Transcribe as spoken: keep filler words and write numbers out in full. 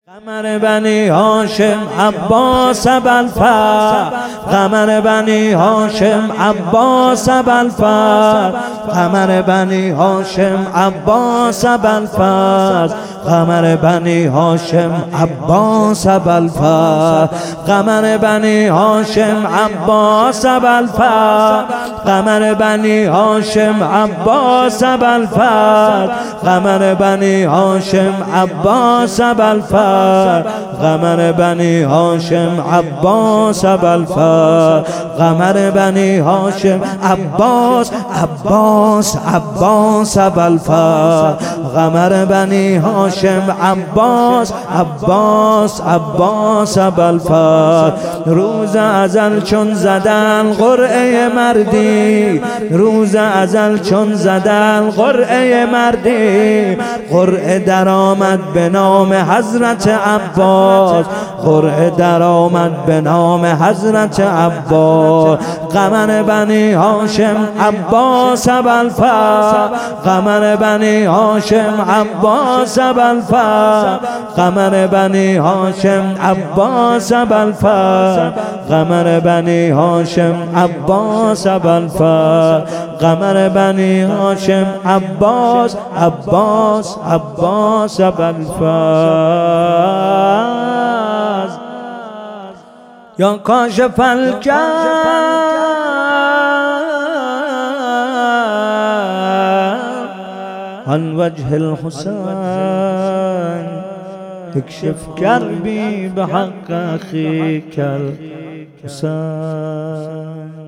قمر بنی هاشم عباس ابوالفضل، قمر بنی هاشم عباس ابوالفضل، قمر بنی هاشم عباس ابوالفضل، قمر بنی هاشم عباس ابوالفضل، قمر بنی هاشم عباس ابوالفضل، قمر بنی هاشم عباس ابوالفضل، قمر بنی هاشم عباس ابوالفضل، قمر بنی هاشم عباس ابوالفضل، قمر بنی هاشم عباس عباس عباس ابوالفضل، قمر بنی هاشم عباس عباس عباس ابوالفضل. روز ازل چون زدن قرعه مردی، روز ازل چون زدن قرعه مردی، قرعه در آمد به نام حضرت عباس، قرعه در آمد به نام حضرت عباس. قمر بنی هاشم عباس ابوالفضل، قمر بنی هاشم عباس ابوالفضل، قمر بنی هاشم عباس ابوالفضل، قمر بنی هاشم عباس ابوالفضل، قمر بنی هاشم عباس عباس عباس ابوالفضل. یا کاشف الکرب عن وجه الحسین، اکشف کربی بحق اخیک الحسین.